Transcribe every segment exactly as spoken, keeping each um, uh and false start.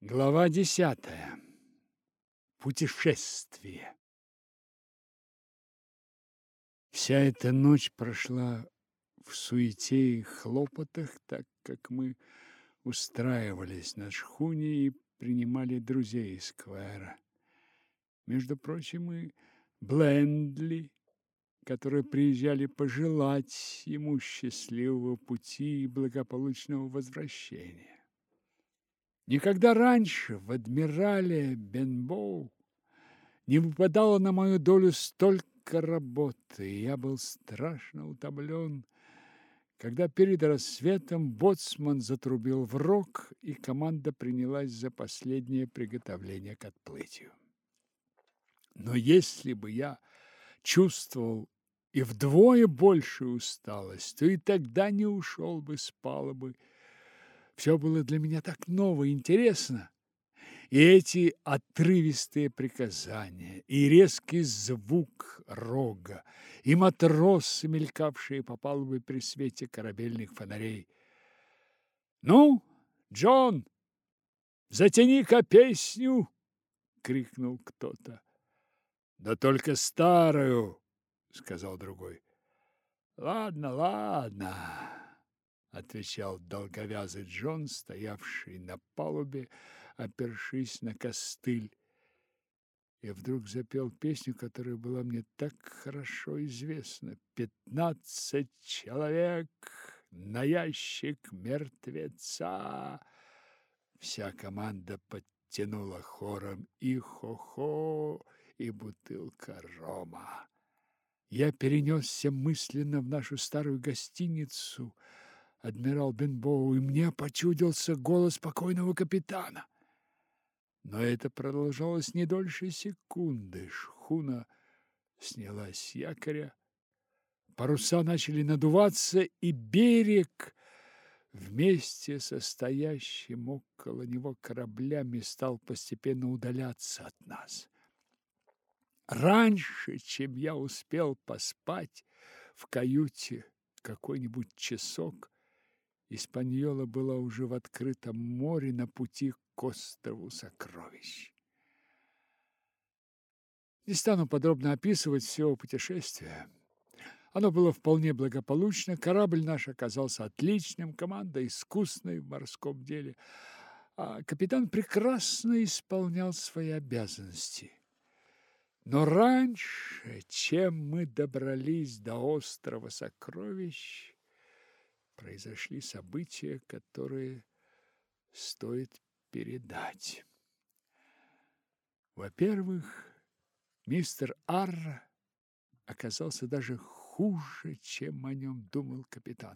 Глава десятая. Путешествие. Вся эта ночь прошла в суете и хлопотах, так как мы устраивались на шхуне и принимали друзей из Сквайра. Между прочим, и Блендли, которые приезжали пожелать ему счастливого пути и благополучного возвращения. Никогда раньше в адмирале Бенбоу не выпадало на мою долю столько работы, и я был страшно утомлен, когда перед рассветом боцман затрубил в рог, и команда принялась за последнее приготовление к отплытию. Но если бы я чувствовал и вдвое большую усталость, то и тогда не ушел бы с палубы. Все было для меня так ново и интересно. И эти отрывистые приказания, и резкий звук рога, и матросы, мелькавшие по палубе при свете корабельных фонарей. «Ну, Джон, затяни-ка песню!» — крикнул кто-то. «Да только старую!» — сказал другой. «Ладно, ладно!» — отвечал долговязый Джон, стоявший на палубе, опершись на костыль. И вдруг запел песню, которая была мне так хорошо известна. «Пятнадцать человек на ящик мертвеца!» Вся команда подтянула хором и хо-хо, и бутылка рома. Я перенесся мысленно в нашу старую гостиницу «Адмирал Бенбоу», и мне почудился голос покойного капитана. Но это продолжалось не дольше секунды. Шхуна снялась с якоря, паруса начали надуваться, и берег вместе со стоящим около него кораблями стал постепенно удаляться от нас. Раньше, чем я успел поспать в каюте какой-нибудь часок, Испаньола была уже в открытом море на пути к острову Сокровищ. Не стану подробно описывать все путешествие. Оно было вполне благополучно, корабль наш оказался отличным, команда искусной в морском деле, а капитан прекрасно исполнял свои обязанности. Но раньше, чем мы добрались до острова Сокровищ, произошли события, которые стоит передать. Во-первых, мистер Арра оказался даже хуже, чем о нем думал капитан.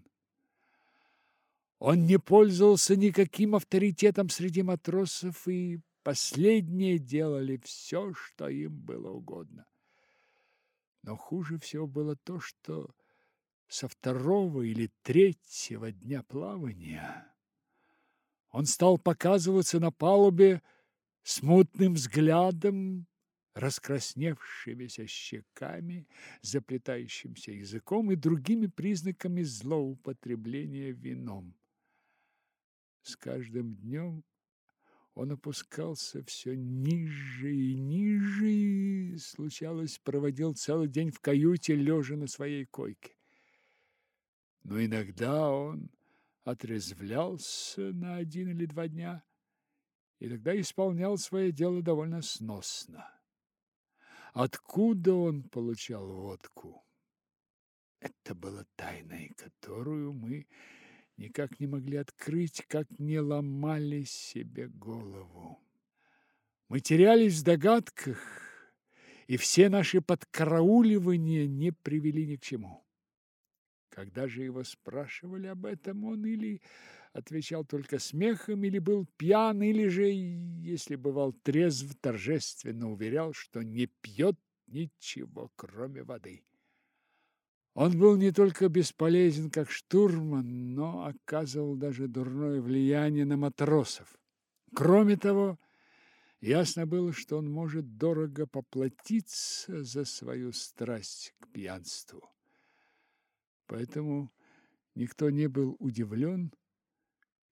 Он не пользовался никаким авторитетом среди матросов, и последние делали все, что им было угодно. Но хуже всего было то, что со второго или третьего дня плавания он стал показываться на палубе с мутным взглядом, раскрасневшимися щеками, заплетающимся языком и другими признаками злоупотребления вином. С каждым днем он опускался все ниже и ниже, и, случалось, проводил целый день в каюте, лежа на своей койке. Но иногда он отрезвлялся на один или два дня, и тогда исполнял свое дело довольно сносно. Откуда он получал водку? Это была тайной, которую мы никак не могли открыть, как не ломали себе голову. Мы терялись в догадках, и все наши подкарауливания не привели ни к чему. Когда же его спрашивали об этом, он или отвечал только смехом, или был пьян, или же, если бывал трезв, торжественно уверял, что не пьет ничего, кроме воды. Он был не только бесполезен как штурман, но оказывал даже дурное влияние на матросов. Кроме того, ясно было, что он может дорого поплатиться за свою страсть к пьянству. Поэтому никто не был удивлен,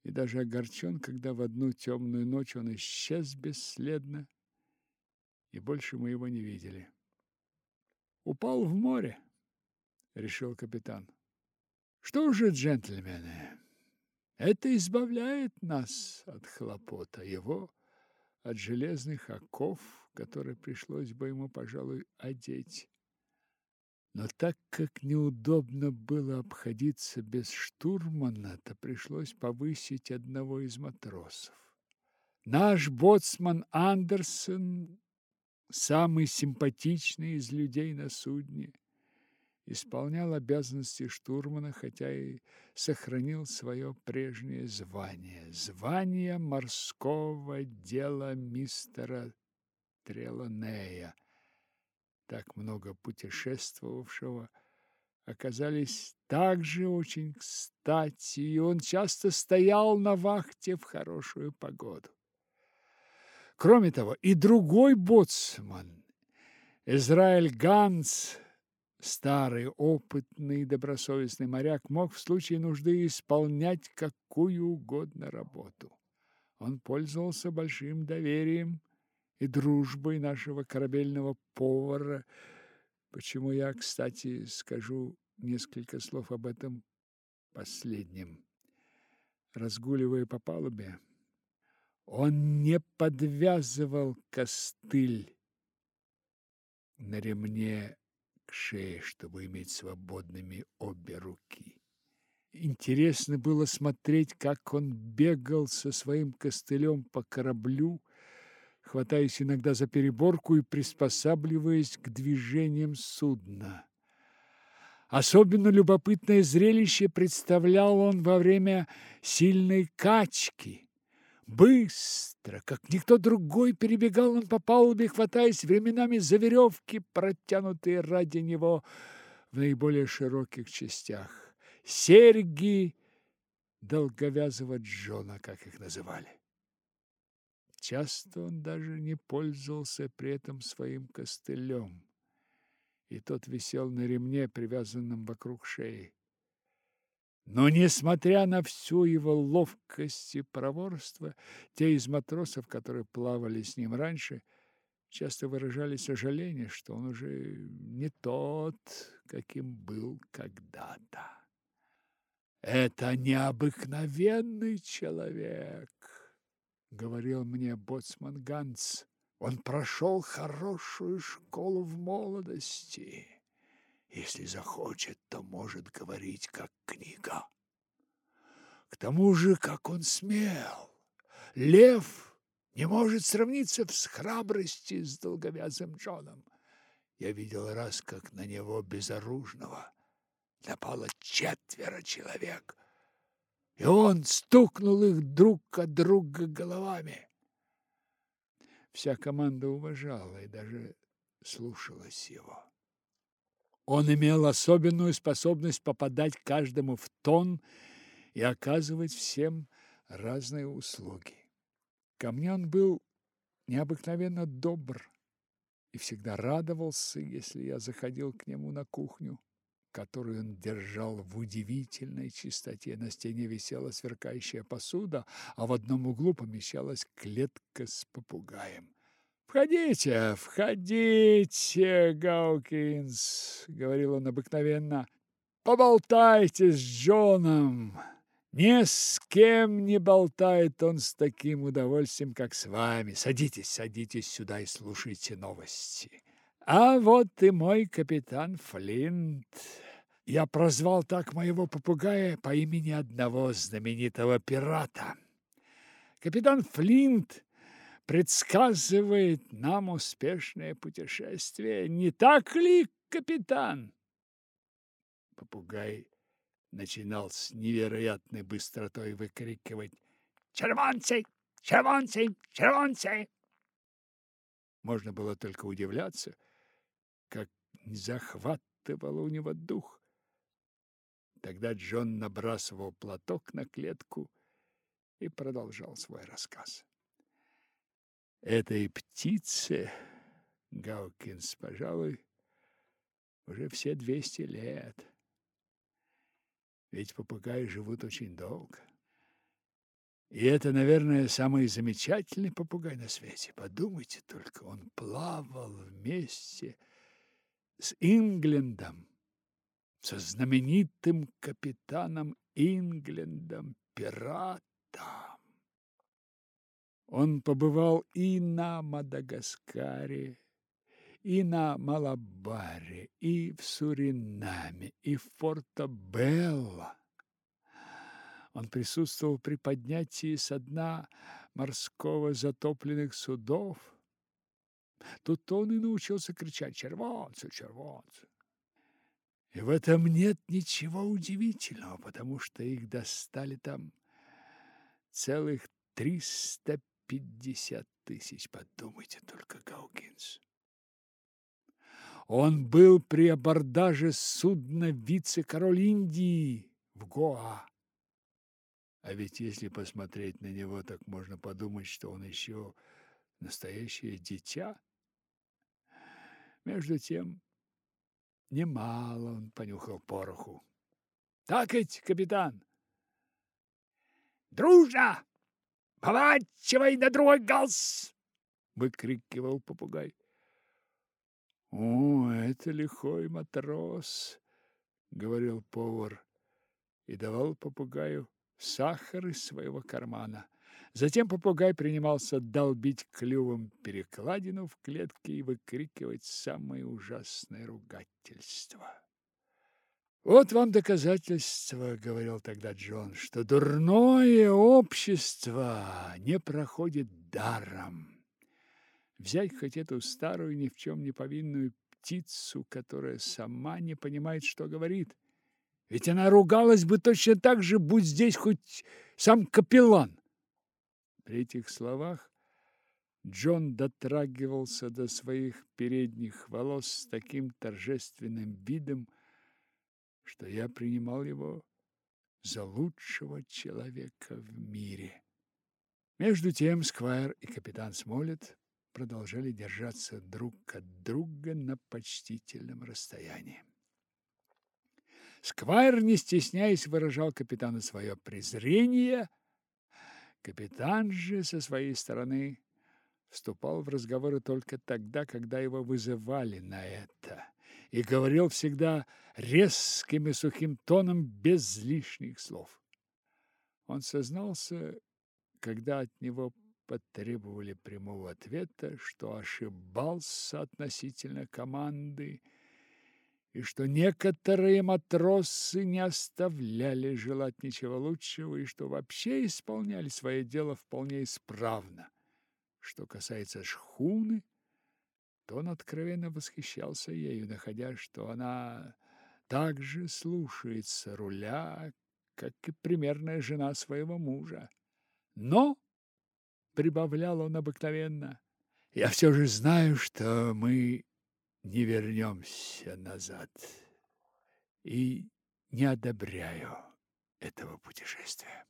и даже огорчен, когда в одну темную ночь он исчез бесследно, и больше мы его не видели. «Упал в море», — решил капитан. «Что же, джентльмены, это избавляет нас от хлопот, а его от железных оков, которые пришлось бы ему, пожалуй, одеть. Но так как неудобно было обходиться без штурмана, то пришлось повысить одного из матросов. Наш боцман Андерсон, самый симпатичный из людей на судне, исполнял обязанности штурмана, хотя и сохранил свое прежнее звание, звание морского дела мистера Трелонея, так много путешествовавшего, оказались также очень кстати, и он часто стоял на вахте в хорошую погоду. Кроме того, и другой боцман, Израиль Ганс, старый, опытный, добросовестный моряк, мог в случае нужды исполнять какую угодно работу. Он пользовался большим доверием и дружбой нашего корабельного повара, почему я, кстати, скажу несколько слов об этом последнем. Разгуливая по палубе, он не подвязывал костыль на ремне к шее, чтобы иметь свободными обе руки. Интересно было смотреть, как он бегал со своим костылем по кораблю, хватаясь иногда за переборку и приспосабливаясь к движениям судна. Особенно любопытное зрелище представлял он во время сильной качки. Быстро, как никто другой, перебегал он по палубе, хватаясь временами за веревки, протянутые ради него в наиболее широких частях. Серьги долговязого Джона, как их называли. Часто он даже не пользовался при этом своим костылем, и тот висел на ремне, привязанном вокруг шеи. Но, несмотря на всю его ловкость и проворство, те из матросов, которые плавали с ним раньше, часто выражали сожаление, что он уже не тот, каким был когда-то. «Это необыкновенный человек», — говорил мне боцман Ганс. «Он прошел хорошую школу в молодости. Если захочет, то может говорить, как книга. К тому же, как он смел! Лев не может сравниться с храбрости с долговязым Джоном. Я видел раз, как на него безоружного напало четверо человек, и он стукнул их друг от друга головами. Вся команда уважала и даже слушалась его. Он имел особенную способность попадать каждому в тон и оказывать всем разные услуги. Ко мне он был необыкновенно добр и всегда радовался, если я заходил к нему на кухню, которую он держал в удивительной чистоте. На стене висела сверкающая посуда, а в одном углу помещалась клетка с попугаем. «Входите, входите, Гаукинс», — говорил он обыкновенно, — «поболтайте с Джоном. Ни с кем не болтает он с таким удовольствием, как с вами. Садитесь, садитесь сюда и слушайте новости. А вот и мой капитан Флинт. Я прозвал так моего попугая по имени одного знаменитого пирата. Капитан Флинт предсказывает нам успешное путешествие. Не так ли, капитан?» Попугай начинал с невероятной быстротой выкрикивать: «Червонцы! Червонцы! Червонцы!» Можно было только удивляться, как захватывало у него дух. Тогда Джон набрасывал платок на клетку и продолжал свой рассказ. Этой птице, Гаукинс, пожалуй, уже все двести лет. Ведь попугаи живут очень долго. И это, наверное, самый замечательный попугай на свете. Подумайте только, он плавал вместе с Инглендом, со знаменитым капитаном Инглендом, пиратом. Он побывал и на Мадагаскаре, и на Малабаре, и в Суринаме, и в Порто-Белло. Он присутствовал при поднятии со дна морского затопленных судов. Тут он и научился кричать: «Червонцы, червонцы!» И в этом нет ничего удивительного, потому что их достали там целых триста пятьдесят тысяч. Подумайте только, Гаугинс. Он был при абордаже судна вице-король Индии в Гоа. А ведь если посмотреть на него, так можно подумать, что он еще настоящее дитя. Между тем, немало он понюхал пороху. Так ведь, капитан? «Дружно! Поворачивай на другой галс!» — выкрикивал попугай. «О, это лихой матрос!» — говорил повар и давал попугаю сахар из своего кармана. Затем попугай принимался долбить клювом перекладину в клетке и выкрикивать самые ужасные ругательства. «Вот вам доказательство, — говорил тогда Джон, — что дурное общество не проходит даром. Взять хоть эту старую, ни в чем не повинную птицу, которая сама не понимает, что говорит. Ведь она ругалась бы точно так же, будь здесь хоть сам капеллан». При этих словах Джон дотрагивался до своих передних волос с таким торжественным видом, что я принимал его за лучшего человека в мире. Между тем сквайр и капитан Смолетт продолжали держаться друг от друга на почтительном расстоянии. Сквайр, не стесняясь, выражал капитану свое презрение. Капитан же со своей стороны вступал в разговоры только тогда, когда его вызывали на это, и говорил всегда резким и сухим тоном, без лишних слов. Он сознался, когда от него потребовали прямого ответа, что ошибался относительно команды, и что некоторые матросы не оставляли желать ничего лучшего, и что вообще исполняли свое дело вполне исправно. Что касается шхуны, то он откровенно восхищался ею, находя, что она также слушается руля, как и примерная жена своего мужа. Но, прибавлял он обыкновенно, я все же знаю, что мы не вернемся назад, и не одобряю этого путешествия.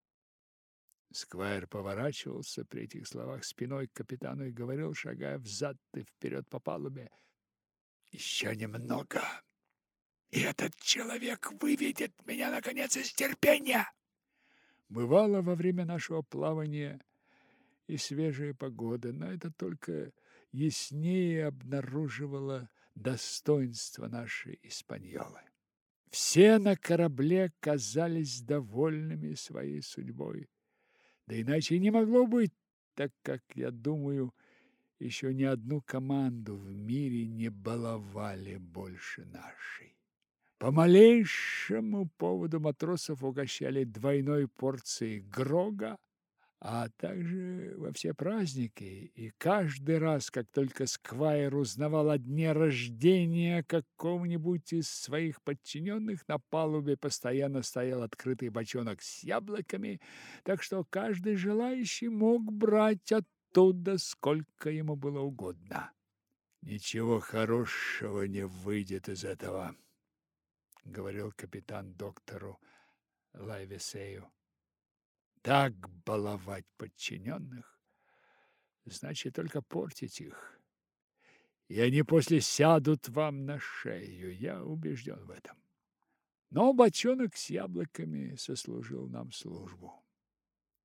Сквайр поворачивался при этих словах спиной к капитану и говорил, шагая взад и вперед по палубе: «Еще немного, и этот человек выведет меня, наконец, из терпения!» Бывало во время нашего плавания и свежая погода, но это только яснее обнаруживало достоинство нашей Испаньолы. Все на корабле казались довольными своей судьбой. Да иначе не могло быть, так как, я думаю, еще ни одну команду в мире не баловали больше нашей. По малейшему поводу матросов угощали двойной порцией грога, а также во все праздники, и каждый раз, как только сквайр узнавал о дне рождения какого-нибудь из своих подчиненных, на палубе постоянно стоял открытый бочонок с яблоками, так что каждый желающий мог брать оттуда сколько ему было угодно. «Ничего хорошего не выйдет из этого», — говорил капитан доктору Лайвесею. «Так баловать подчиненных, значит только портить их. И они после сядут вам на шею, я убежден в этом». Но бочонок с яблоками сослужил нам службу.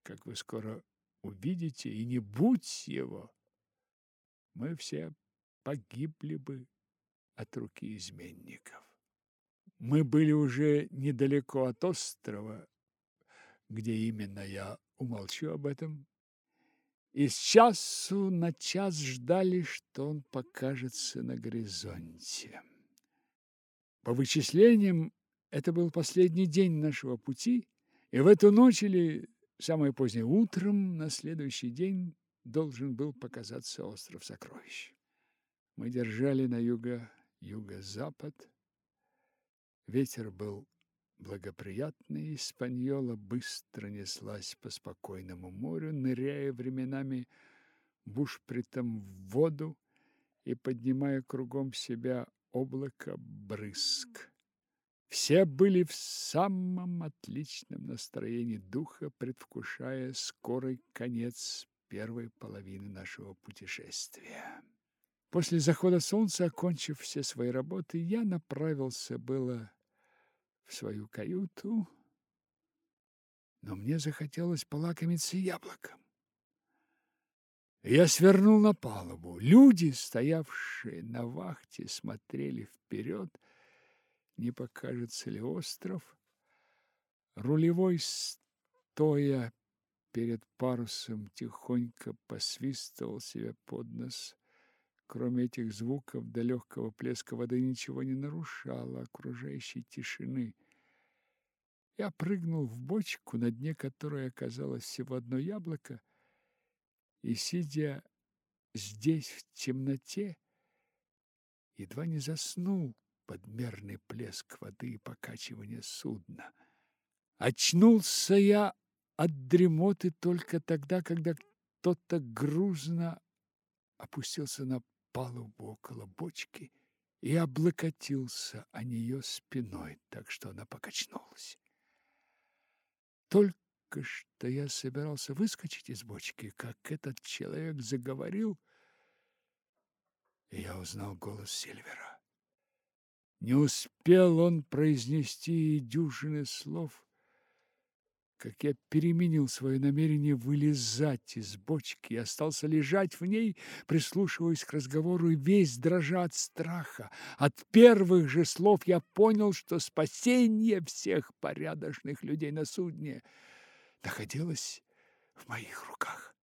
как вы скоро увидите, и не будь его, мы все погибли бы от руки изменников. Мы были уже недалеко от острова, где именно я умолчу об этом, и с часу на час ждали, что он покажется на горизонте. По вычислениям, это был последний день нашего пути, и в эту ночь или самое позднее утром на следующий день должен был показаться остров Сокровищ. Мы держали на юго, юго-запад. Ветер был благоприятный, Испаньола быстро неслась по спокойному морю, ныряя временами бушпритом в воду и поднимая кругом себя облако брызг. Все были в самом отличном настроении духа, предвкушая скорый конец первой половины нашего путешествия. После захода солнца, окончив все свои работы, я направился было в свою каюту, но мне захотелось полакомиться яблоком. Я свернул на палубу. Люди, стоявшие на вахте, смотрели вперед, не покажется ли остров. Рулевой, стоя перед парусом, тихонько посвистывал себе под нос. Кроме этих звуков до легкого плеска воды ничего не нарушало окружающей тишины. Я прыгнул в бочку, на дне которой оказалось всего одно яблоко, и, сидя здесь в темноте, едва не заснул под мерный плеск воды и покачивание судна. Очнулся я от дремоты только тогда, когда кто-то грузно опустился на палубу около бочки и облокотился о нее спиной, так что она покачнулась. Только что я собирался выскочить из бочки, как этот человек заговорил, и я узнал голос Сильвера. Не успел он произнести и дюжины слов, как я переменил свое намерение вылезать из бочки и остался лежать в ней, прислушиваясь к разговору, и весь дрожа от страха. От первых же слов я понял, что спасение всех порядочных людей на судне находилось в моих руках.